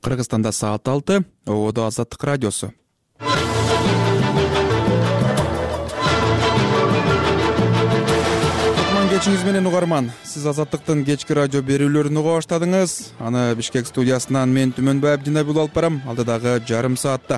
Кыргызстанда саат 6, Ободо Азаттык радиосу. Кечиңиз менен угарман. Сиз Азаттыктын кечки радио берүүлөрүн уга баштадыңыз. Аны Бишкек студиясынан мен Түмөнбай Абдинабил алып барам. Алдыдагы жарым саатта.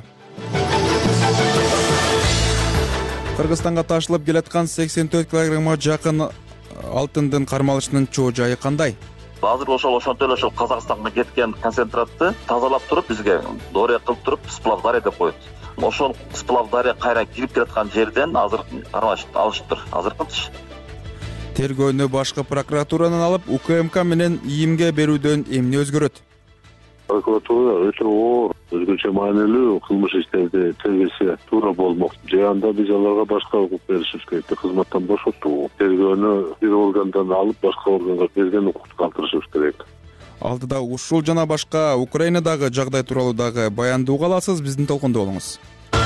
Кыргызстанга ташылып келаткан 84 килограммга жакын алтындын кармалышынын чоо жайы кандай? Азыр ошонтип эле Казакстанга кеткен концентратты тазалап туруп бизге доория кылып туруп сплавдария деп коет. Ошол сплавдария кайра кирип келаткан жерден азыр алышыптыр. Азыркынчы Тергөөнү башкы прокуратуранан алып, УКМК менен ИИМге берүүдөн эмне өзгөрөт? Прокуратура өтө оор, өзгөчө маанилүү кылмыш иштерди тергесе туура болмок. Же анда биз аларга башка укук беришибиз керек, кызматтан бошотуу. Тергөөнү бир органдан алып башка органга берген укукту калтырышыбыз керек. Алдыда ушул жана башка Украинадагы жагдай тууралуу дагы баянды уга аласыз, биздин толкондо болуңуз.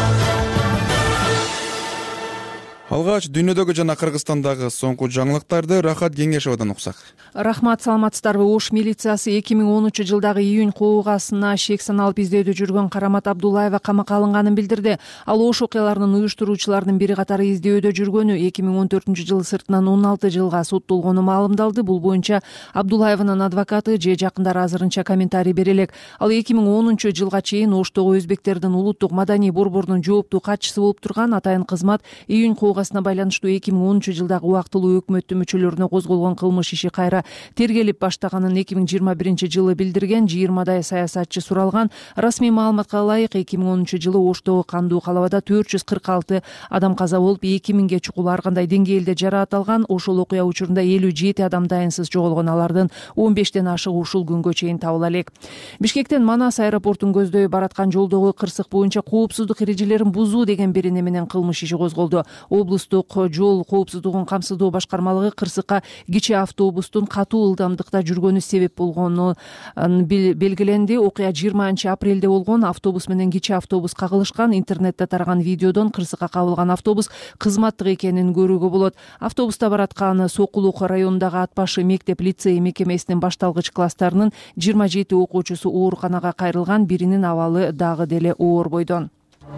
Алгач дүйнөдөгү жана Кыргызстандагы соңку жаңылыктарды Рахат Кеңешовдон уксак. Рахмат, саламатсыздарбы? Ош милициясы 2013-жылдагы июнь куугасына шек саналып издөөдө жүргөн Карамат Абдуллаева камакка алынганын билдирди. Ал Ош окуяларынын уюштуруучуларынын бири катары издөөдө жүргөнү 2014-жылы сыртынан 16 жылга соттолгону маалымдалды. Бул боюнча Абдуллаеванын адвокаты же жакындары азырынча комментарий бере элек. Ал 2010-жылга чейин Оштогу өзбектердин улуттук маданий борборунун жооптуу катчысы болуп турган. Атайын кызмат июнь куугасына байланыштуу 2010-жылдагы убактылуу өкмөттүн мүчөлөрүнө козголгон кылмыш иши кайра тергелип баштаганын 2021-жылы билдирген. 20 саясатчы суралган. Расмий маалыматка ылайык 2010-жылы Оштогу кандуу калабада 446 адам каза болуп, 2000ге чукул ар кандай деңгээлде жараат алган. Ошол окуя учурунда 57 адам дайынсыз жоголгон. Алардын 15тен ашыгы ушул күнгө чейин табыла элек. Бишкектен Манас аэропортун көздөй бараткан жолдогу кырсык боюнча коопсуздук эрежелерин бузуу деген берене менен кылмыш иши козголду. Облустук жол коопсуздугун камсыздоо башкармалыгы кырсыкка кичи автобустун катуу ылдамдыкта жүргөнү себеп болгону белгиленди. Окуя 20-апрелде болгон. Автобус менен кичи автобус кагылышкан. Интернетте тараган видеодон кырсыкка кабылган автобус кызматтык экенин көрүүгө болот. Автобуста бараткан Сокулук районундагы ат башы мектеп лицей мекемесинин башталгыч класстарынын 27 окуучусу ооруканага кайрылган. Биринин абалы дагы деле оор бойдон.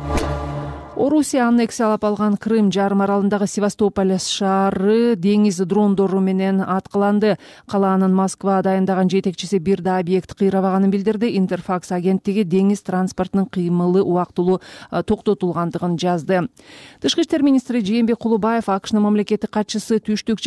Орусия аннексиялап алган Крым жарым аралындагы Севастополь шаары деңиз дрондору менен аткыланды. Калаанын Москва дайындаган жетекчиси бир да объект кыйрабаганын билдирди. Интерфакс агенттиги деңиз транспортунун кыймылы убактылуу токтотулгандыгын жазды. Тышкы иштер министри Жээнбек Кулубаев АКШнын мамлекеттик катчысынын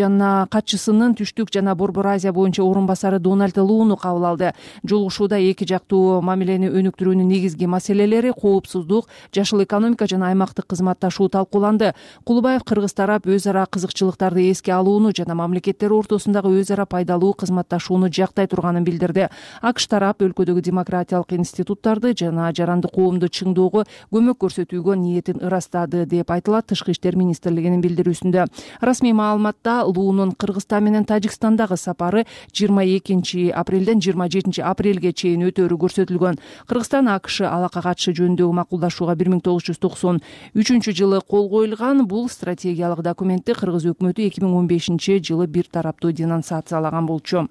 түштүк жана Борбор Азия боюнча орун басары Дональд Лууну кабыл алды. Жолугушууда эки жактуу мамилени өнүктүрүүнүн негизги маселелери коопсуздук, жашыл экономика жана аймактык кызматташуу талкууланды. Кулубаев кыргыз тарап өз ара кызыкчылыктарды эске алууну жана мамлекеттер ортосундагы өз ара пайдалуу кызматташууну жактай турганын билдирди. АКШ тарап өлкөдөгү демократиялык институттарды жана жарандык коомду чыңдоого көмөк көрсөтүүгө ниетин ырастады деп айтылат Тышкы иштер министрлигинин билдирүүсүндө. Расмий маалыматта Луунун Кыргызстан менен Тажикстандагы сапары 22-апрелден 27-апрелге чейин өтөөрү көрсөтүлгөн. Кыргызстан АКШ алака катышы жөнүндөгү макулдашууга 1993-жылы кол коюлган. Бул стратегиялык документти кыргыз өкмөтү 2015-жылы бир тараптуу денонсациялаган болчу.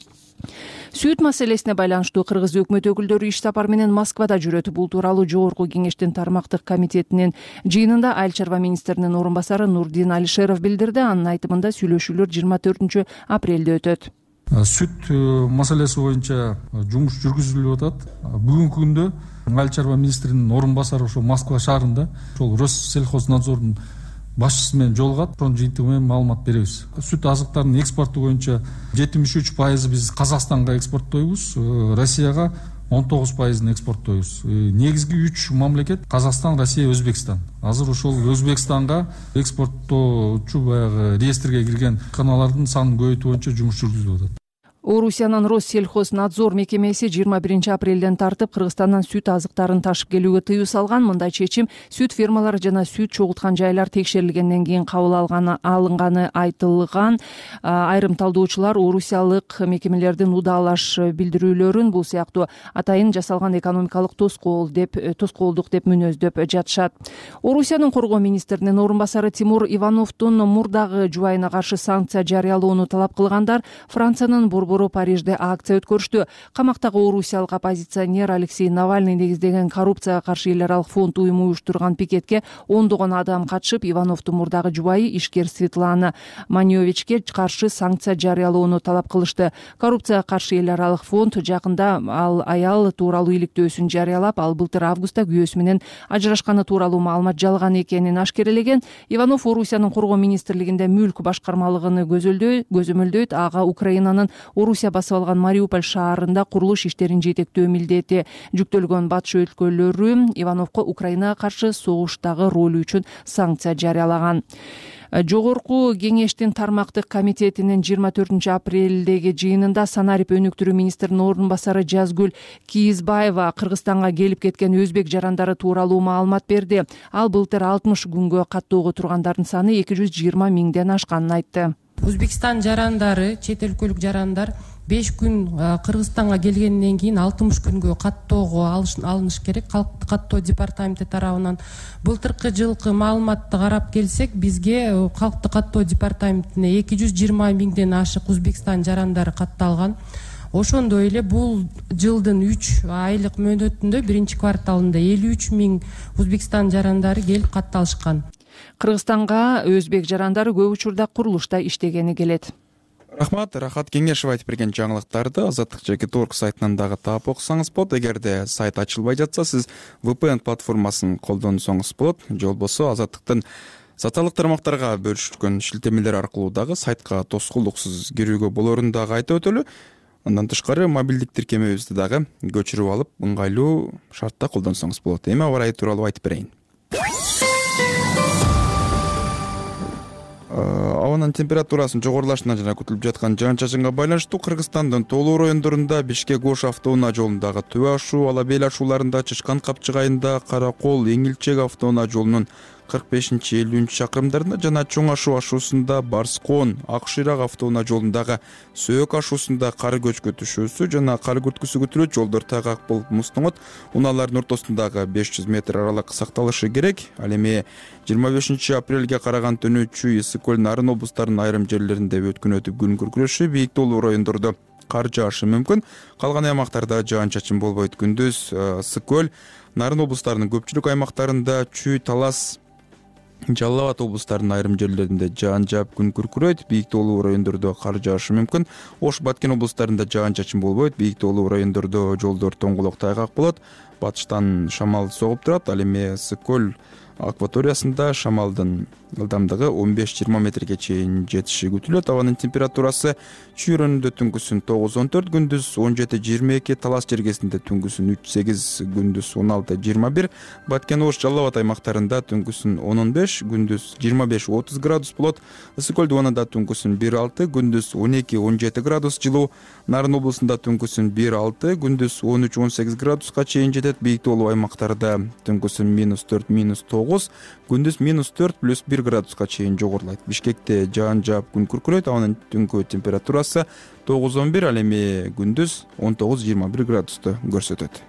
Сүт маселесине байланыштуу кыргыз өкмөт өкүлдөрү иш сапар менен Москвада жүрөт. Бул тууралуу Жогорку Кеңештин тармактык комитетинин жыйынында Айыл чарба министринин орун басары Нурдин Алишеров билдирди. Анын айтымында сүйлөшүүлөр 24-апрелде өтөт. Сүт маселеси боюнча жумуш жүргүзүлүп атат. Бүгүнкү күндө Айыл чарба министринин орун басары ошо Москва шаарында ошол Россельхознадзордун башчысы менен жолугат. Ошонун жыйынтыгы менен маалымат беребиз. Сүт азыктарынын экспорту боюнча 73% биз Казакстанга экспорттойбуз, Россияга 19% экспорттойбуз. Негизги 3 мамлекет Казакстан, Россия, Өзбекстан. Азыр ошол Өзбекстанга экспорттоочу баягы реестрге кирген каналардын санын көбөйтүү боюнча жумуш жүргүзүлүп атат. Орусиянын Россельхознадзор мекемеси 21-апрелден тартып Кыргызстандан сүт азыктарын ташып келүүгө тыюу салган. Мындай чечим сүт фермалары жана сүт чогулткан жайлар текшерилгенден кийин кабыл алынганы айтылган. Айрым талдоочулар орусиялык мекемелердин удаалаш билдирүүлөрүн бул сыяктуу атайын жасалган экономикалык тоскоолдук деп мүнөздөп жатышат. Орусиянын коргоо министринин орун басары Тимур Ивановдун мурдагы жубайына каршы санкция жарыялоону талап кылгандар Франциянын борбор долбоору Парижде акция өткөрүштү. Камактагы орусиялык оппозиционер Алексей Навальный негиздеген коррупцияга каршы эл аралык фонд уюму уюштурган пикетке ондогон адам катышып, Ивановдун мурдагы жубайы ишкер Светлана Маньовичке каршы санкция жарыялоону талап кылышты. Коррупцияга каршы эл аралык фонд жакында ал аял тууралуу иликтөөсүн жарыялап, ал былтыр августта күйөөсү менен ажырашканы тууралуу маалымат жалган экенин ашкерелеген. Иванов Орусиянын коргоо министрлигинде мүлк башкармалыгын көзөмөлдөйт. Ага Украинанын Орусия басып алган Мариуполь шаарында курулуш иштерин жетектөө милдети жүктөлгөн. Батыш өлкөлөрү Ивановго Украинага каршы согуштагы ролу үчүн санкция жарыялаган. Жогорку кеңештин тармактык комитетинин 24 апрелдеги жыйынында санарип өнүктүрүү министринин ордун басары Жазгүл Кийизбаева Кыргызстанга келип кеткен өзбек жарандары тууралуу маалымат берди. Ал былтыр 60 күнгө каттоого тургандардын саны 220 миңден ашканын айтты. Өзбекстан жарандары, чет өлкөлүк жарандар 5 күн Кыргызстанга келгенден кийин 60 күнгө каттоого алыныш керек. Калктык каттоо департаменти тарабынан былтыркы жылкы маалыматты карап келсек, бизге калктык каттоо департаментине 220 миңден ашык Өзбекстан жарандары катталган. Ошондой эле бул жылдын 3 айлык мөөнөтүндө биринчи кварталында 53 миң Өзбекстан жарандары келип катталышкан. Кыргызстанга өзбек жарандары көп учурда курулушта иштегени келет. Рахмат, Рахат Кеңешев айтып берген жаңылыктарды Азаттык ЖК.орг сайтынан дагы таап окусаңыз болот. Эгерде сайт ачылбай жатса, сиз VPN платформасын колдонсоңуз болот. Же болбосо Азаттыктын социалдык тармактарга бөлүшкөн шилтемелер аркылуу дагы сайтка тоскоолдуксуз кирүүгө болорун дагы айтып өтөлү. Андан тышкары мобилдик тиркемебизди дагы көчүрүп алып, ыңгайлуу шартта колдонсоңуз болот. Эми аба ырайы тууралуу айтып берейин. Абанын температурасын жогорулашына жана күтүлүп жаткан жаан-чачынга байланыштуу Кыргызстандын Тоолуу райондорунда Бишкек-Ош автоунаа жолундагы Түбө ашуу, Ала Бел ашууларында, Чычкан-Капчыгайында, Каракол, Эңилчек автоунаа жолунун 45-50 чакырымдарында жана Чоң ашуу ашуусунда, Барскон, Ак Шыйрак автоунаа жолундагы Сөөк ашуусунда кар көчкү түшүүсү жана кар күрткүсү күтүлөт. Жолдор тайгак болуп муздоңот. Унаалардын ортосундагы 500 метр аралык сакталышы керек. Ал эми 25 апрелге караган түнү Чүй, Ысык көл, Нарын облустарынын айрым жерлеринде өткөн өтүп күн күркүрөшү, бийик тоолуу райондордо кар жаашы мүмкүн. Калган аймактарда жаан-чачын болбойт. Күндүз Ысык көл, Нарын облустарынын көпчүлүк аймактарында, Чүй, Талас, Жалал Абад облустарынын айрым жерлеринде жаан жаап күн күркүрөйт. Бийик тоолуу райондордо кар жаашы мүмкүн. Ош, Баткен облустарында жаан-чачын болбойт. Бийик тоолуу райондордо жолдор тоңголок тайгак болот. Батыштан шамал согуп турат. Ал эми Ысык көл акваториясында шамалдын ылдамдыгы 15-20 метрге чейин жетиши күтүлөт. Абанын температурасы Чүй районунда түнкүсүн 9-14, күндүз 17-22, Талас жергесинде түнкүсүн 3-8, күндүз 16-21, Баткен, Ош, Жалал Абад аймактарында түнкүсүн 10-15, күндүз 25-30 градус болот. Ысык көл дубанында түнкүсүн 1-6, күндүз 12-17 градус жылуу. Нарын облусунда түнкүсүн 1-6, күндүз 13-18 градуска чейин жетет. Бийик тоолуу аймактарда түнкүсүн -4-9, күндүз -4+1 градуска чейин жогорулайт. Бишкекте жаан жаап күн күркүрөйт. Анын түнкү температурасы 9-11, ал эми күндүз 19-21 градусту көрсөтөт.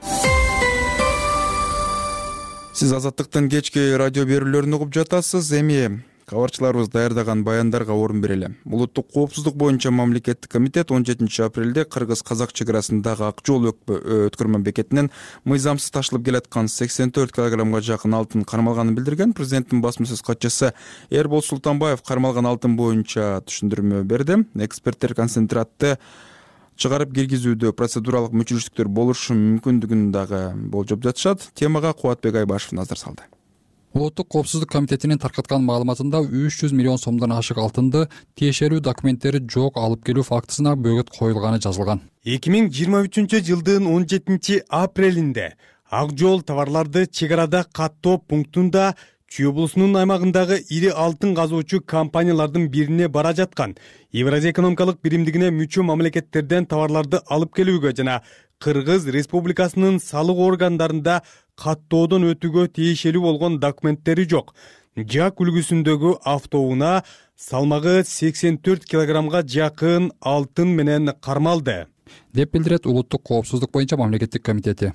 Сиз Азаттыктын кечки радио берүүлөрүн угуп жатасыз. Эми кабарчыларыбыз даярдаган баяндарга орун берели. Улуттук коопсуздук боюнча мамлекеттик комитет 17 апрелде Кыргыз-Казак чек арасындагы Ак жол өткөрмө бекетинен мыйзамсыз ташылып келаткан 84 килограммга жакын алтын кармалганын билдирген. Президенттин басма сөз катчысы Эрбол Султанбаев кармалган алтын боюнча түшүндүрмө берди. Эксперттер концентратты чыгарып киргизүүдө процедуралык мүчүлүштүктөр болушу мүмкүндүгүн дагы болжоп жатышат. Темага Кубатбек Айбашев назар салды. Улуттук коопсуздук комитетинин таркаткан маалыматында 300 миллион сомдон ашык алтынды тиешелүү документтери жок алып келүү фактысына бөгөт коюлганы жазылган. 2023 жылдын 17 апрелинде Ак жол товарларды чек арада каттоо пунктунда Чүй облусунун аймагындагы ири алтын казуучу компаниялардын бирине бара жаткан Евразия экономикалык биримдигине мүчө мамлекеттерден товарларды алып келүүгө жана Кыргыз Республикасынын салык органдарында каттоодон өтүүгө тиешелүү болгон документтери жок. Жак үлгүсүндөгү автоунаа салмагы 84 килограммга жакын алтын менен кармалды, деп билдирет Улуттук коопсуздук боюнча мамлекеттик комитети.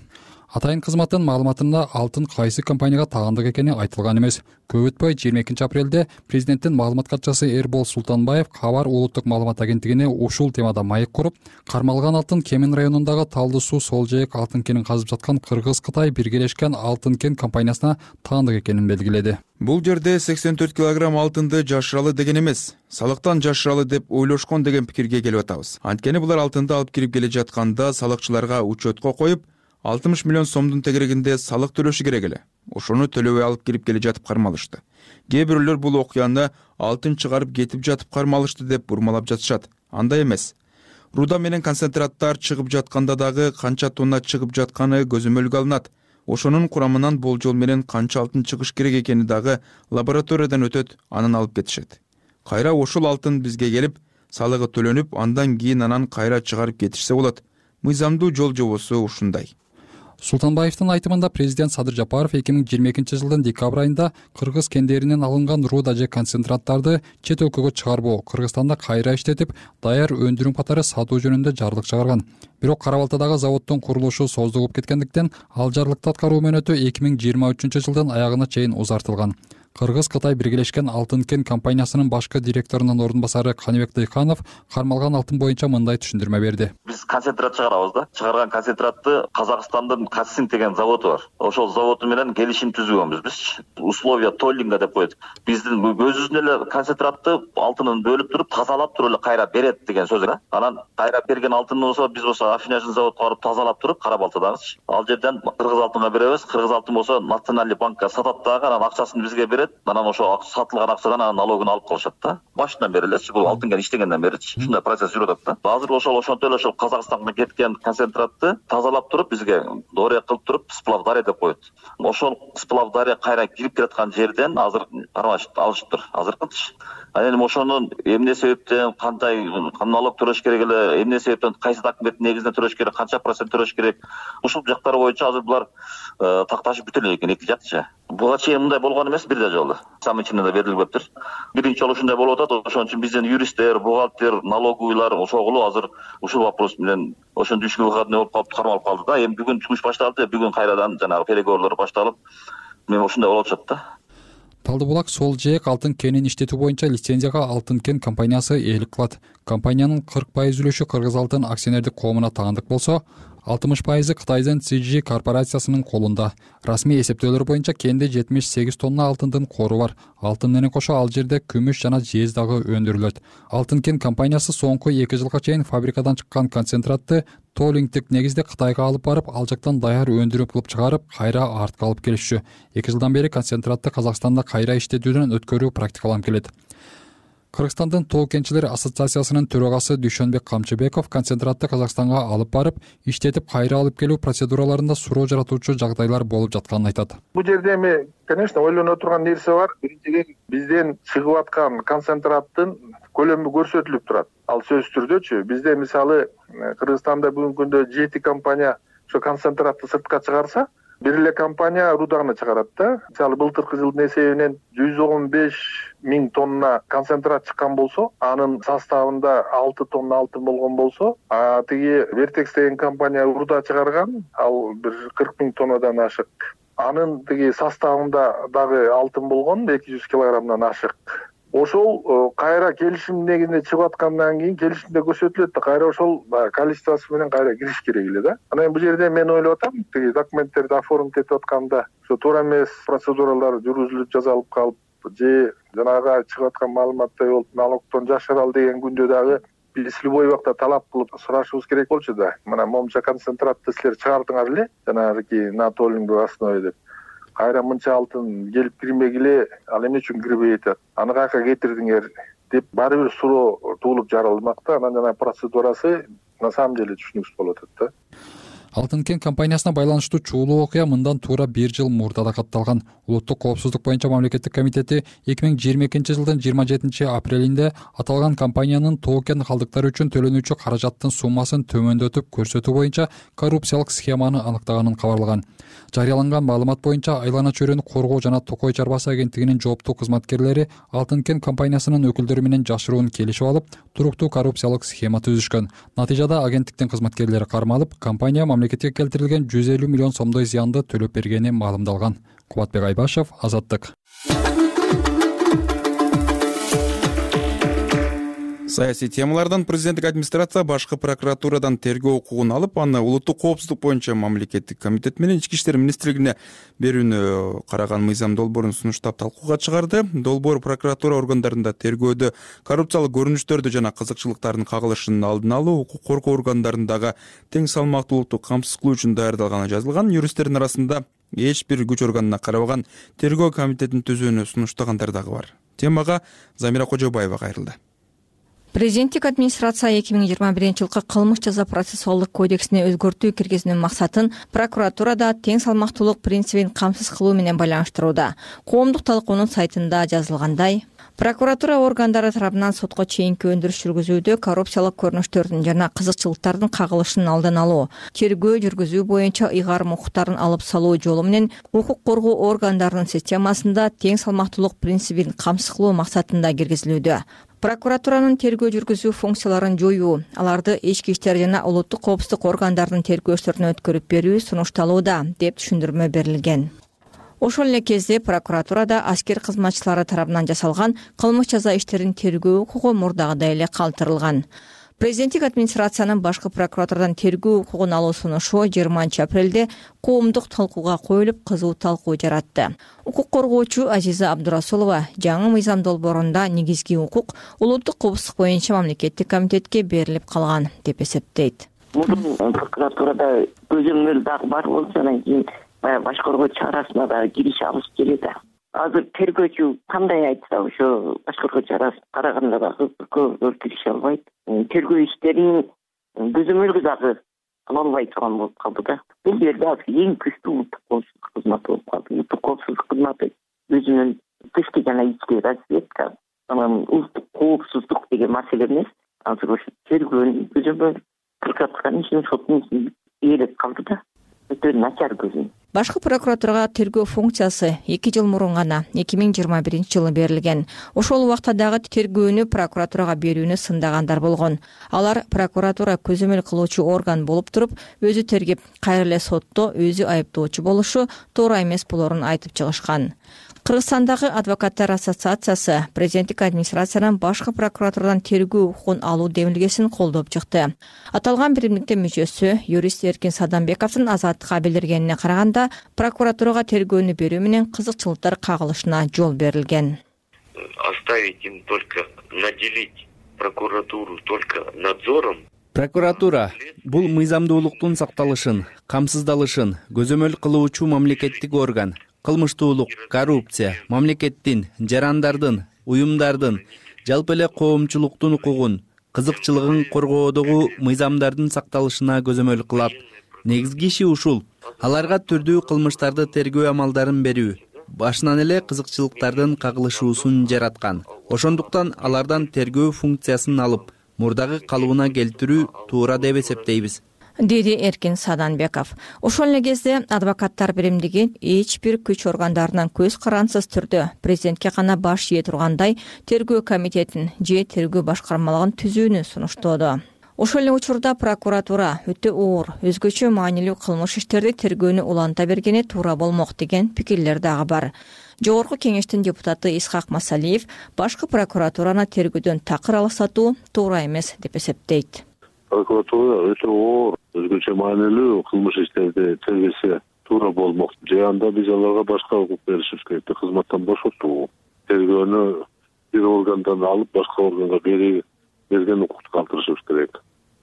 Атайын кызматтын маалыматында алтын кайсы компанияга таандык экени айтылган эмес. Көп өтпөй 22 апрелде президенттин маалымат катчысы Эрбол Султанбаев Кабар улуттук маалымат агенттигине ушул темада маек куруп, кармалган алтын Кемин районундагы Талды суу Сол жээк алтын кенин казып жаткан Кыргыз-Кытай биргелешкен алтын кен компаниясына таандык экенин белгиледи. Бул жерде 84 килограмм алтынды жашыралы деген эмес, салыктан жашыралы деп ойлошкон деген пикирге келип атабыз. Анткени булар алтынды алып кирип келе жатканда салыкчыларга учетко коюп, 60 миллион сомдун тегерегинде салык төлөшү керек эле. Ошону төлөбөй алып кирип келе жатып кармалышты. Кээ бирөөлөр бул окуяны алтын чыгарып кетип жатып кармалышты деп бурмалап жатышат. Андай эмес. Руда менен концентраттар чыгып жатканда дагы канча тонна чыгып жатканы көзөмөлгө алынат. Ошонун курамынан болжол менен канча алтын чыгыш керек экени дагы лабораториядан өтөт, анын алып кетишет. Кайра ошол алтын бизге келип, салыгы төлөнүп, андан кийин анан кайра чыгарып кетишсе болот. Мыйзамдуу жол жобосу ушундай. Султанбаевдин айтымында президент Садыр Жапаров 2022 жылдын декабрь айында кыргыз кендеринен алынган руда же концентраттарды чет өлкөгө чыгарбоо, Кыргызстанда кайра иштетип, даяр өндүрүм катары сатуу жөнүндө жарлык чыгарган. Бирок Кара-Балтадагы заводдун курулушу создугуп кеткендиктен, ал жарлыкты аткаруу мөөнөтү 2023 жылдын аягына чейин узартылган. Кыргыз-Кытай биргелешкен алтын кен компаниясынын башкы директорунун орун басары Каныбек Дыйканов кармалган алтын боюнча мындай түшүндүрмө берди. Биз концентрат чыгарабыз да. Чыгарган концентратты Казакстандын Касин деген заводу бар. Ошол заводу менен келишим түзгөнбүз биз. Условия толлинга деп коет. Биздин өзүбүздүн эле концентратты алтынын бөлүп туруп, тазалап туруп эле кайра берет деген сөз да. Анан кайра берген алтын болсо, биз болсо Афинажын заводуна барып тазалап туруп, Кара-Балтадагычы. Ал жерден кыргыз алтынга беребиз. Кыргыз алтын болсо Национальный банкка сатат дагы, анан акчасын бизге берет. Анан ошо сатылган акчадан анан налогун алып калышат да. Башынан бери элечи, бул алтын кен иштегенден беричи. Ушундай процесс жүрүп атат да. Азыр ошентип эле ошол Казакстанга кеткен концентратты тазалап туруп, бизге доория кылып туруп, сплавдария деп коет. Ошол сплавдария кайра кирип келаткан жерден азыр алышыптыр. Азыркычы. Анан ошонун эмне себептен кандай налог төлөш керек эле, эмне себептен кайсы документтин негизинде төлөш керек, канча процент төлөш керек. Ушул жактары боюнча азыр булар такташып бүтө элек экен эки жакчы. Буга чейин мындай болгон эмес, бирде жолу. Самый чынында берилбептир. Биринчи жолу ушундай болуп атат. Ошон үчүн биздин юристтер, бухгалтер, налоговыйлар ошогулу азыр ушул вопрос менен ошондо ишке выходной болуп калып кармалып калды да. Эми бүгүн жумуш башталды, бүгүн кайрадан жанагы переговорлор башталып, мен ушундай болуп атат да. Талдыбулак Сол жээк алтын кенин иштетүү боюнча лицензияга алтын кен компаниясы ээлик кылат. Компаниянын 40% үлүшү Кыргыз алтын акционердик коомуна таандык болсо, 60% Кытайдын CG корпорациясынын колунда. Расмий эсептөөлөр боюнча кенде 78 тонна алтындын кору бар. Алтын менен кошо ал жерде күмүш жана жез дагы өндүрүлөт. Алтын кен компаниясы соңку 2 жылга чейин фабрикадан чыккан концентратты толлингтик негизде Кытайга алып барып, ал жактан даяр өндүрүм кылып чыгарып, кайра артка алып келишчү. 2 жылдан бери концентратты Казакстанда кайра иштетүүдөн өткөрүү практикаланып келет. Кыргызстандын тоо кенчилер ассоциациясынын төрагасы Дүйшөнбек Камчыбеков концентратты Казакстанга алып барып, иштетип кайра алып келүү процедураларында суроо жаратуучу жагдайлар болуп жатканын айтат. Бул жерде эми, конечно, ойлонуп турган нерсе бар. Биринчиден бизден чыгып аткан концентраттын көлөмү көрсөтүлүп турат. Ал сөзсүз түрдөчү. Бизде мисалы Кыргызстанда бүгүнкү күндө 7 компания ошо концентратты сыртка чыгарса, бир эле компания руданы чыгарат да. Мисалы былтыркы жылдын эсебинен 115 миң тонна концентрат чыккан болсо, анын составында 6 тонна алтын болгон болсо, тиги Vertex деген компания руда чыгарган, ал бир 40 миң тоннадан ашык. Анын тиги составында дагы алтын болгон 200 килограммдан ашык. Ошол кайра келишим негизинде чыгып аткандан кийин келишимде көрсөтүлөт да, кайра ошол количествосы менен кайра кириш керек эле да. Анан бул жерде мен ойлоп атам, тиги документтерди оформить этип атканда ошо туура эмес процедуралар жүргүзүлүп жазалып калып, же жанагы чыгып аткан маалыматтай болуп налогдон жашырал деген күндө дагы биз любой убакта талап кылып сурашыбыз керек болчу да. Мына момча концентратты силер чыгардыңар эле, жанагы на толлинговой основе деп. Кайра мынча алтын келип кирмегиле, ал эмне үчүн кирбей атат? Аны каяка кетирдиңер деп баары бир суроо туулуп жаралмак да. Анан жана процедурасы на самом деле түшүнүксүз болуп атат да. Алтын кен компаниясына байланыштуу чуулуу окуя мындан туура 1 жыл мурда да катталган. Улуттук коопсуздук боюнча мамлекеттик комитети 2022 жылдын 27 апрелинде аталган компаниянын тоо кен калдыктары үчүн төлөнүүчү каражаттын суммасын төмөндөтүп көрсөтүү боюнча коррупциялык схеманы аныктаганын кабарлаган. жарыяланган маалымат боюнча Айлана чөйрөнү коргоо жана Токой чарбасы агенттигинин жооптуу кызматкерлери Алтын кен компаниясынын өкүлдөрү менен жашыруун келишип алып, туруктуу коррупциялык схема түзүшкөн. Натыйжада агенттиктин кызматкерлери кармалып, компания мамлекетке келтирилген 150 миллион сомдой зыянды төлөп бергени маалымдалган. Кубатбек Айбашев, Азаттык. Саясий темалардан президенттик администрация башкы прокуратурадан тергөө укугун алып, аны улуттук коопсуздук боюнча мамлекеттик комитет менен Ички иштер министрлигине берүүнү караган мыйзам долбоорун сунуштап талкууга чыгарды. Долбоор прокуратура органдарында тергөөдө коррупциялык көрүнүштөрдү жана кызыкчылыктардын кагылышынын алдын алуу, укук коргоо органдарындагы тең салмактуулукту камсыз кылуу үчүн даярдалганы жазылган. Юристтердин арасында эч бир күч органына карабаган тергөө комитетин түзүүнү сунуштагандар дагы бар. Темага Замира Кожобаева кайрылды. Президенттик администрация 2021-жылкы кылмыш жаза процессуалдык кодексине өзгөртүү киргизүүнүн максатын прокуратурада тең салмактуулук принцибин камсыз кылуу менен байланыштырууда. Коомдук талкуунун сайтында жазылгандай, прокуратура органдары тарабынан сотко чейинки өндүрүш жүргүзүүдө коррупциялык көрүнүштөрдүн жана кызыкчылыктардын кагылышынын алдын алуу, тергөө жүргүзүү боюнча ыйгарым укуктарын алып салуу жолу менен укук коргоо органдарынын системасында тең салмактуулук принцибин камсыз кылуу максатында киргизилүүдө. Прокуратуранын тергөө жүргүзүү функцияларын жоюу, аларды ички иштер жана улуттук коопсуздук органдарынын тергөөчүлөрүнө өткөрүп берүү сунушталууда, деп түшүндүрмө берилген. Ошол эле кезде прокуратурада аскер кызматчылары тарабынан жасалган кылмыш жаза иштерин тергөө укугу мурдагыдай эле калтырылган. Президенттик администрациянын башкы прокуратурадан тергөө укугун алуу сунушу 20 апрелде коомдук талкууга коюлуп, кызуу талкуу жаратты. Укук коргоочу Азиза Абдурасулова жаңы мыйзам долбоорунда негизги укук улуттук коопсуздук боюнча мамлекеттик комитетке берилип калган деп эсептейт. Мурдун прокуратурада көзөмөл дагы бар болчу, анан кийин баш коргоо чарасына да кириш алыш керек да. Азыр тергөөчү кандай айтса, ошо баш коргоо чарасын караганда дагы көп кириши албайт. Тергөө иштерин көзөмөлгө дагы ала албай турган болуп калды да. Бул жерде азыр эң күчтүү улуттук коопсуздук кызматы болуп калды. Улуттук коопсуздук кызматы өзүнүн тышкы жана ички разведка, анан улуттук коопсуздук деген маселе эмес. Азыр ошо тергөөнүн көзөмөл прокуратуранын ишин соттун ишин ээлеп калды да. Өтө начар көзөмөл. Башкы прокуратурага тергөө функциясы 2 жыл мурун гана 2021-жылы берилген. Ошол убакта дагы тергөөнү прокуратурага берүүнү сындагандар болгон. Алар прокуратура көзөмөл кылуучу орган болуп туруп, өзү тергеп, кайра эле сотто өзү айыптоочу болушу туура эмес болорун айтып чыгышкан. Кыргызстандагы адвокаттар ассоциациясы президенттик администрациянын башкы прокуратурадан тергөө укугун алуу демилгесин колдоп чыкты. Аталган биримдиктин мүчөсү юрист Эркин Саданбековдун Азаттыкка билдиргенине караганда, прокуратурага тергөөнү берүү менен кызыкчылыктар кагылышына жол берилген. Оставить им только наделить прокуратуру только надзором. Прокуратура бул мыйзамдуулуктун сакталышын, камсыздалышын көзөмөл кылуучу мамлекеттик орган. Кылмыштуулук, коррупция, мамлекеттин, жарандардын, уюмдардын, жалпы эле коомчулуктун укугун, кызыкчылыгын коргоодогу мыйзамдардын сакталышына көзөмөл кылат. Негизги иши ушул. Аларга түрдүү кылмыштарды тергөө амалдарын берүү, башынан эле кызыкчылыктардын кагылышуусун жараткан. Ошондуктан алардан тергөө функциясын алып, мурдагы калыбына келтирүү туура деп эсептейбиз, деди Эркин Саданбеков. Ошол эле кезде адвокаттар биримдиги эч бир күч органдарынан көз карансыз түрдө президентке гана баш ийе тургандай тергөө комитетин же тергөө башкармалыгын түзүүнү сунуштоодо. Ошол эле учурда прокуратура өтө оор, өзгөчө маанилүү кылмыш иштерди тергөөнү уланта бергени туура болмок деген пикирлер дагы бар. Жогорку кеңештин депутаты Исхак Масалиев башкы прокуратураны тергөөдөн такыр алсатуу туура эмес деп эсептейт. Прокуратура өтө оор, өзгөчө маанилүү кылмыш иштерди тергесе туура болмок. Же анда биз аларга башка укук беришибиз керек, кызматтан бошотуу. Тергөөнү бир органдан алып башка органга берген укукту калтырышыбыз керек.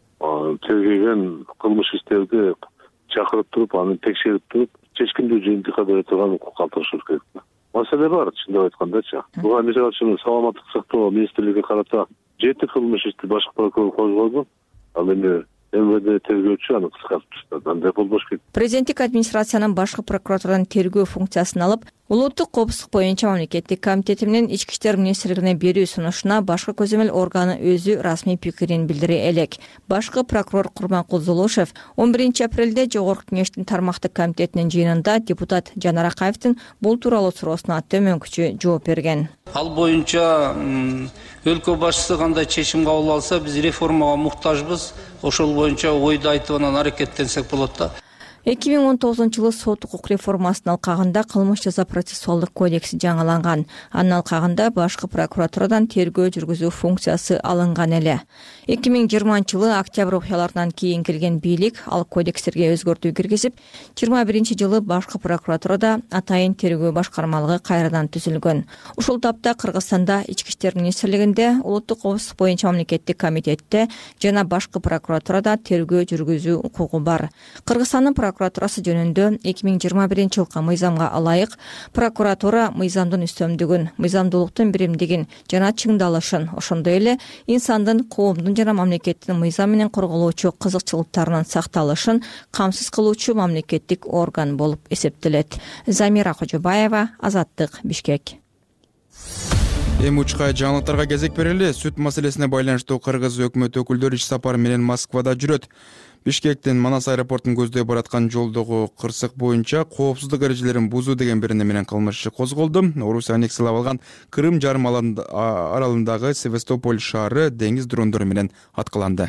Тергеген кылмыш иштерди чакырып туруп, аны текшерип туруп, чечкиндүү жыйынтыкка бере турган укук калтырышыбыз керек. Маселе бар, чындап айткандачы. Буга мисалы үчүн саламаттык сактоо министрлиги карата 7 кылмыш ишти башкы прокурор козгоду. Ал эми МВД тергөөчү аны кыскартып таштады. Андай болбош керек. Президенттик администрациянын башкы прокуратуранын тергөө функциясын алып, Улуттук коопсуздук боюнча мамлекеттик комитети менен Ички иштер министрлигине берүү сунушуна башкы көзөмөл органы өзү расмий пикирин билдире элек. Башкы прокурор Курманкул Зулушев 11-апрелде Жогорку Кеңештин тармактык комитетинин жыйынында депутат Жанар Акаевдин бул тууралуу суроосуна төмөнкүчө жооп берген. Ал боюнча өлкө башчысы кандай чечим кабыл алса, биз реформага муктажбыз. Ошол боюнча ойду айтып анан аракеттенсек болот да. 2019-жылы сот укук реформасынын алкагында кылмыш жаза процессуалдык кодекси жаңыланган. Анын алкагында башкы прокуратурадан тергөө жүргүзүү функциясы алынган эле. 2020-жылы октябрь окуяларынан кийин келген бийлик ал кодекстерге өзгөртүү киргизип, 21-жылы башкы прокуратурада атайын тергөө башкармалыгы кайрадан түзүлгөн. Ушул тапта Кыргызстанда Ички иштер министрлигинде, улуттук коопсуздук боюнча мамлекеттик комитетте жана башкы прокуратурада тергөө жүргүзүү укугу бар. Кыргызстандын прокуратурасы жөнүндө 2021-жылкы мыйзамга ылайык прокуратура мыйзамдын үстөмдүгүн, мыйзамдуулуктун биримдигин жана чыңдалышын, ошондой эле инсандын, коомдун жана мамлекеттин мыйзам менен корголоочу кызыкчылыктарынын сакталышын камсыз кылуучу мамлекеттик орган болуп эсептелет. Замира Кожобаева, Азаттык, Бишкек. Эми учкай жаңылыктарга кезек берели. Сүт маселесине байланыштуу кыргыз өкмөт өкүлдөрү иш сапары менен Москвада жүрөт. Бишкектен Манас аэропортун көздөй бараткан жолдогу кырсык боюнча коопсуздук эрежелерин бузуу деген берене менен кылмыш иши козголду. Орусия аннексиялап алган Крым жарым аралындагы Севастополь шаары деңиз дрондору менен аткыланды.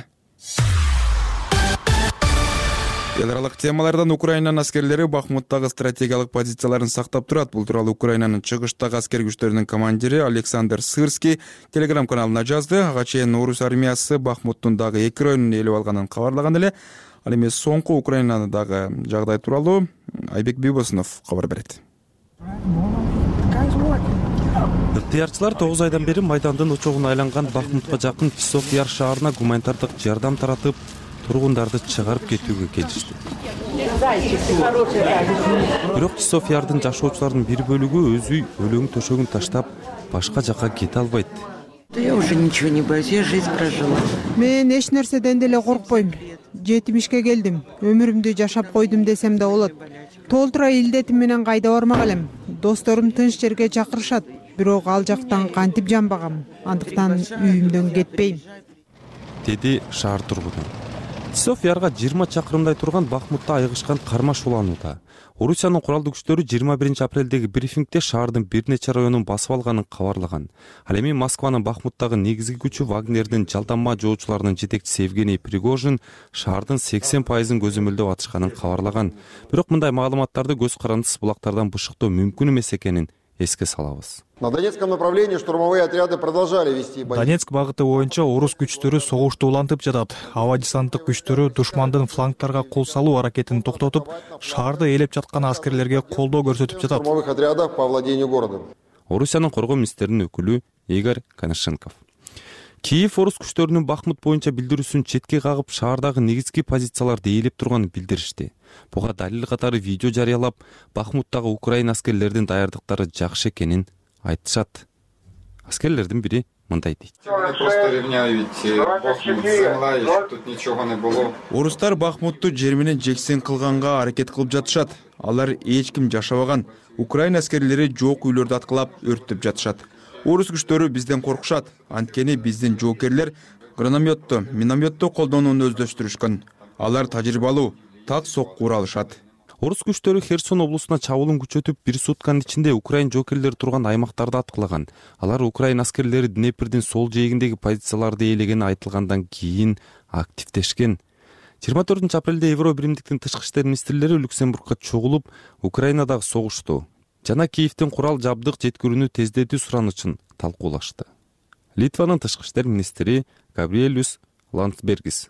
Эл аралык темалардан Украинанын аскерлери Бахмуттагы стратегиялык позицияларын сактап турат. Бул тууралуу Украинанын чыгыштагы аскер күчтөрүнүн командири Александр Сырский Telegram каналына жазды. Ага чейин Орус армиясы Бахмуттун дагы 2 районун ээлеп алганын кабарлаган эле. Ал эми соңку Украинадагы жагдай тууралуу Айбек Бибосунов кабар берет. Ыктыярчылар 9 айдан бери майдандын очогуна айланган Бахмутка жакын Часов Яр шаарына гуманитардык жардам таратып, тургундарды чыгарып кетүүгө келишти. Бирок Часов Ярдын жашоочуларынын бир бөлүгү өз үй өлөң төшөгүн таштап башка жакка кете албайт. Я уже ничего не боюсь, я жизнь прожила. Мен эч нерседен деле коркпойм. 70-ке келдим. Өмүрүмдү жашап койдум десем да болот. Толтура илдетим менен кайда бармак элем. Досторум тынч жерге чакырышат. Бирок ал жактан кантип жанбагам. Андыктан үйүмдөн кетпейм. Деди шаар тургуну. Часов Ярга 20 чакырымдай турган Бахмутта айгышкан кармаш уланууда. Орусиянын куралдуу күчтөрү 21-апрелдеги брифингде шаардын бир нече районун басып алганын кабарлаган. Ал эми Москванын Бахмуттагы негизги күчү Вагнердин жалданма жоочуларынын жетекчиси Евгений Пригожин шаардын 80% көзөмөлдөп атышканын кабарлаган. Бирок мындай маалыматтарды көз карандысыз булактардан бышыктоо мүмкүн эмес экенин эске салабыз. На Донецком направлении штурмовые отряды продолжали вести бои. Донецк багыты боюнча орус күчтөрү согушту улантып жатат. Аба десанттык күчтөрү душмандын флангтарга кол салуу аракетин токтотуп, шаарды ээлеп жаткан аскерлерге колдоо көрсөтүп жатат. Штурмовых отрядов по владению городом. Орусиянын коргоо министринин өкүлү Игорь Коношенков. Киев орус күчтөрүнүн Бахмут боюнча билдирүүсүн четке кагып, шаардагы негизги позицияларды ээлеп турганын билдиришти. Буга далил катары видео жарыялап, Бахмуттагы Украина аскерлеринин даярдыктары жакшы экенин айтышат. Аскерлердин бири мындай дейт. Просто ревняете Бахмут, земля, тут ничего не было. Орустар Бахмутту жер менен жексен кылганга аракет кылып жатышат. Алар эч ким жашабаган. Украина аскерлери жок үйлөрдү аткылап, өрттөп жатышат. Орус күчтөрү бизден коркушат. Анткени биздин жоокерлер гранаметту, минометту колдонууну өздөштүрүшкөн. Алар тажрыйбалуу, так сокку ура алышат. Орус күчтөрү Херсон облусуна чабуулун күчөтүп, бир сутканын ичинде Украин жоокерлери турган аймактарды аткылаган. Алар Украин аскерлери Днепрдин сол жээгиндеги позицияларды ээлегени айтылгандан кийин активдешкен. 24-апрелде Евро биримдиктин тышкы иштер министрлери Люксембургга чогулуп, Украинадагы согушту жана Киевдин курал жабдык жеткирүүнү тездетүү суранычын талкуулашты. Литванын тышкы иштер министри Габриэлюс Ландсбергис.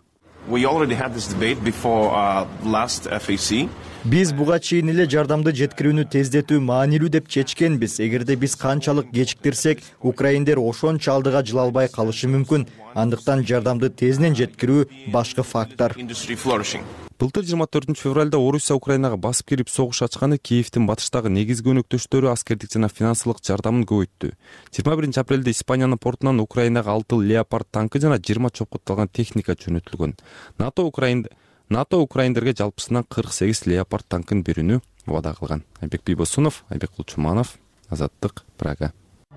Биз буга чейин эле жардамды жеткирүүнү тездетүү маанилүү деп чечкенбиз. Эгерде биз канчалык кечиктирсек, украиндер ошончо алдыга жыла албай калышы мүмкүн. Андыктан жардамды тезинен жеткирүү башкы фактор. Былтыр 24 февралда Орусия Украинага басып кирип согуш ачканы Киевдин батыштагы негизги өнөктөштөрү аскердик жана финансылык жардамын көбөйттү. 21 апрелде Испаниянын портунан Украинага 6 Леопард танкы жана 20 чопкутталган техника жөнөтүлгөн. НАТО украиндерге жалпысынан 48 Леопард танкын берүүнү убада кылган. Айбек Бийбосунов, Айбек Кулчуманов, Азаттык, Прага.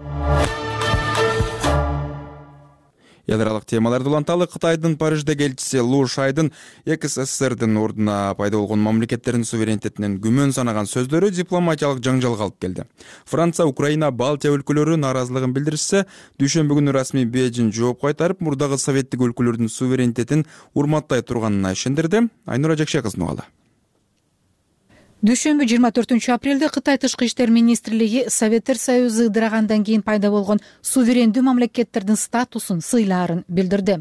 Эл аралык темаларды уланталы. Кытайдын Париждеги элчиси Лу Шайдын СССРдин ордуна пайда болгон мамлекеттердин суверенитетинен күмөн санаган сөздөрү дипломатиялык жаңжалга алып келди. Франция, Украина, Балтия өлкөлөрү нааразылыгын билдиришсе, дүйшөмбү күнү расмий Бейжин жооп кайтарып, мурдагы советтик өлкөлөрдүн суверенитетин урматтай турганына ишендирди. Айнура Жекше кызы угалы. Дүйшөмбү 24 апрелде Кытай тышкы иштер министрлиги Советтер Союзу ыдырагандан кийин пайда болгон суверендүү мамлекеттердин статусун, сыйларын билдирди.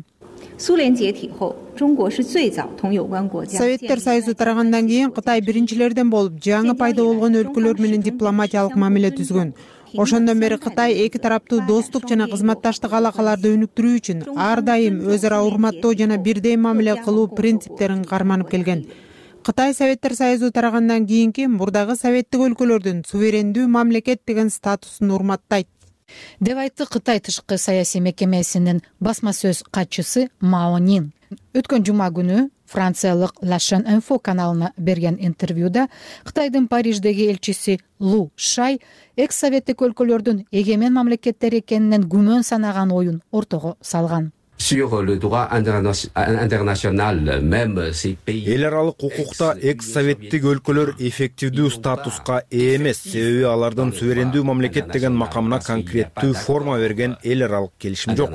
Советтер Союзу тарагандан кийин Кытай биринчилерден болуп, жаңы пайда болгон өлкөлөр менен дипломатиялык мамиле түзгөн. Ошондон бери Кытай эки тараптуу достук жана кызматташтык алакаларды өнүктүрүү үчүн ар дайым өз ара урматтоо жана бирдей мамиле кылуу принциптерин карманып келген. Кытай Советтер Союзу тарагандан кийинки мурдагы советтик өлкөлөрдүн суверендүү мамлекет деген статусун урматтайт деп айтты Кытай тышкы саясий мекемесинин басма сөз катчысы Мао Нин. Өткөн жума күнү франциялык La Chaîne Info каналына берген интервьюда Кытайдын Париждеги элчиси Лу Шай экс-советтик өлкөлөрдүн эгемен мамлекеттер экенинен күмөн санаган оюн ортого салган. Эл аралык укукта экс-советтик өлкөлөр эффективдүү статуска ээ эмес, себеби алардын суверендүү мамлекет деген макамына конкреттүү форма берген эл аралык келишим жок.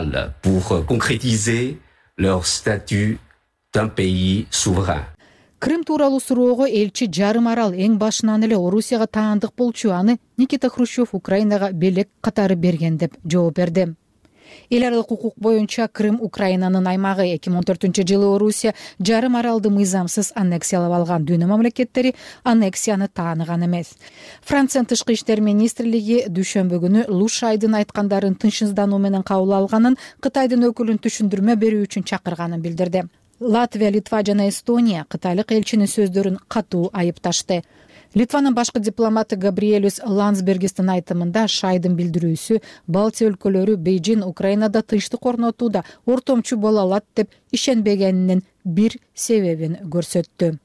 Крым тууралуу суроого элчи жарым арал эң башынан эле Орусияга таандык болчу, аны Никита Хрущев Украинага белек катары берген деп жооп берди. Эл аралык укук боюнча Крым Украинанын аймагы. 2014-жылы Орусия жарым аралды мыйзамсыз аннексиялап алган. Дүйнө мамлекеттери аннексияны тааныган эмес. Франциянын тышкы иштер министрлиги дүйшөмбү күнү Лу Шайдын айткандарын тынчсыздануу менен кабыл алганын, Кытайдын өкүлүн түшүндүрмө берүү үчүн чакырганын билдирди. Латвия, Литва жана Эстония кытайлык элчинин сөздөрүн катуу айыпташты. Литванын башкы дипломаты Габриэлюс Ландсбергистин айтымында Шайдын билдирүүсү Балтия өлкөлөрү Бейжин Украинада тынчтык орнотууда ортомчу боло алат деп ишенбегенинин бир себебин көрсөттү.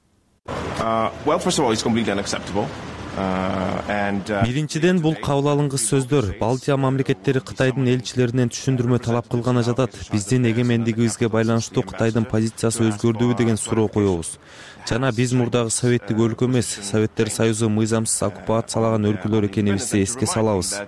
Биринчиден, бул кабыл алынгыс сөздөр Балтия мамлекеттери Кытайдын элчилеринен түшүндүрмө талап кылганы жатат. Биздин эгемендигибизге байланыштуу Кытайдын позициясы өзгөрдүбү деген суроо коебуз. Жана биз мурдагы советтик өлкө эмес, Советтер Союзу мыйзамсыз оккупациялаган өлкөлөр экенибизди эске салабыз.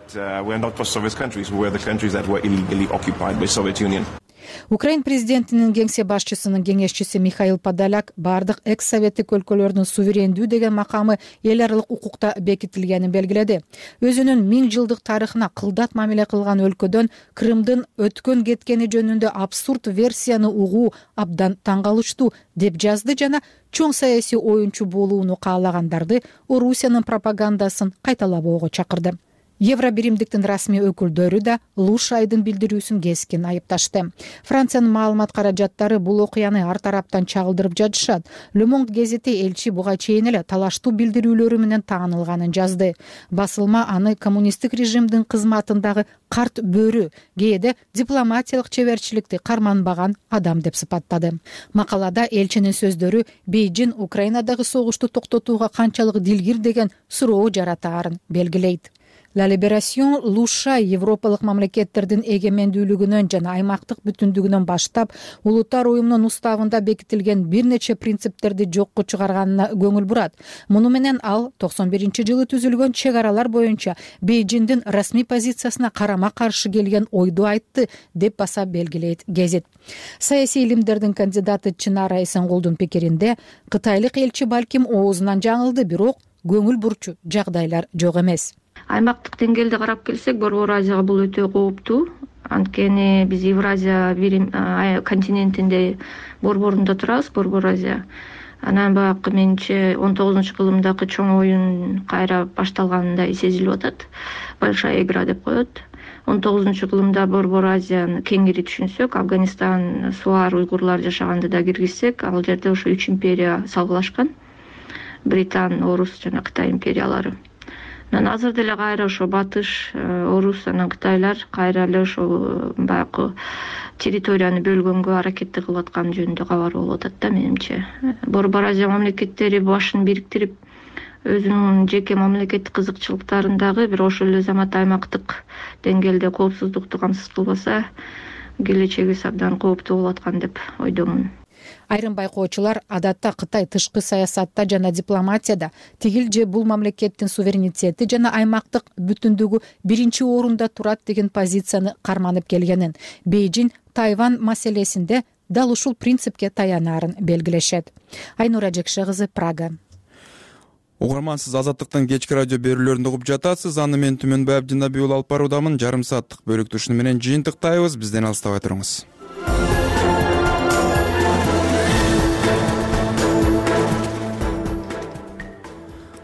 Украин президентинин кеңсе башчысынын кеңешчиси Михаил Подоляк бардык экс-советтик өлкөлөрдүн суверендүү деген макамы эл аралык укукта бекитилгенин белгиледи. Өзүнүн 1000 жылдык тарыхына кылдат мамиле кылган өлкөдөн Крымдын өткөн кеткени жөнүндө абсурд версияны угуу абдан таң калыштуу деп жазды жана чоң саясий оюнчу болууну каалагандарды Орусиянын пропагандасын кайталабоого чакырды. Евробиримдиктин расмий өкүлдөрү да Лу Шайдын билдирүүсүн кескин айыпташты. Франциянын маалымат каражаттары бул окуяны ар тараптан чагылдырып жатышат. Le Monde гезити элчи буга чейин эле талаштуу билдирүүлөрү менен таанылганын жазды. Басылма аны коммунисттик режимдин кызматындагы карт бөрү, кээде дипломатиялык чеберчиликти карманбаган адам деп сыпаттады. Макалада элчинин сөздөрү Бейжин Украинадагы согушту токтотууга канчалык дилгир деген суроо жаратаарын белгилейт. La Libération Лу Шай европалык мамлекеттердин эгемендүүлүгүнөн жана аймактык бүтүндүгүнөн баштап улуттар уюмунун уставында бекитилген бир нече принциптерди жокко чыгарганына көңүл бурат. Муну менен ал 91-жылы түзүлгөн чек аралар боюнча Бейжиндин расмий позициясына карама каршы келген ойду айтты деп баса белгилейт гезит. Саясий илимдердин кандидаты Чынара Эсенгулдун пикиринде кытайлык элчи балким оозунан жаңылды, бирок көңүл бурчу жагдайлар жок эмес. Аймактык деңгээлде карап келсек, Борбор Азияга бул өтө кооптуу. Анткени биз Евразия континентинде борборунда турабыз, Борбор Азия. Анан баягы менче 19-кылымдагы чоң оюн кайра башталганындай сезилип атат. Большая игра деп коет. 19-кылымда Борбор Азияны кеңири түшүнсөк, Афганистан, Суар, уйгурлар жашаганды да киргизсек, ал жерде ошо 3 империя салгылашкан. Британ, Орус жана Кытай империялары. Азыр деле кайра ошо батыш, Орус анан Кытайлар кайра эле ошо баягы территорияны бөлгөнгө аракетти кылып аткан жөнүндө кабар болуп атат да менимче. Борбор Азия мамлекеттери башын бириктирип, өзүнүн жеке мамлекеттик кызыкчылыктарындагы бир ошол эле замат аймактык деңгээлде коопсуздукту камсыз кылбаса келечегибиз абдан кооптуу болуп аткан деп ойдомун. Айрым байкоочулар адатта Кытай тышкы саясатта жана дипломатияда тигил же бул мамлекеттин суверенитети жана аймактык бүтүндүгү биринчи орунда турат деген позицияны карманып келгенин, Бейжин Тайвань маселесинде дал ушул принципке таянарын белгилешет. Айнура Жекше кызы, Прага. Угарман, сиз Азаттыктын кечки радио берүүлөрүндө угуп жатасыз. Аны мен Түмөнбай Абдинабий уулу алып баруудамын. Жарым сааттык бөлүктү ушуну менен жыйынтыктайбыз. Бизден алыстабай туруңуз.